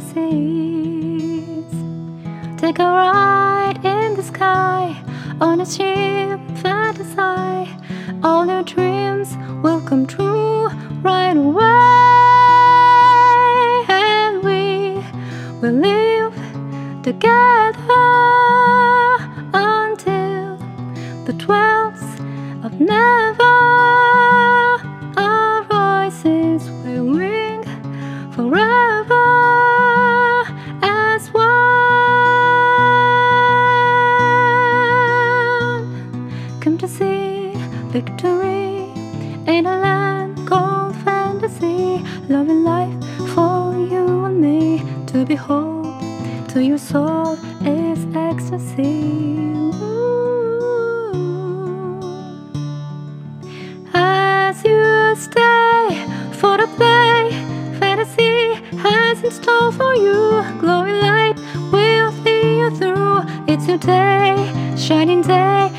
fantasies. Take a ride in the sky on a ship, fantasize. All your dreams will come true right away, and we will live together until the 12th of never. Our voices will ring forever as one. Come to see victory in a land called fantasy. Loving life for you and me. To behold to your soul is ecstasy. As you stay for the play, fantasy has in store for you. Glowing light will see you through. It's your day, shining day.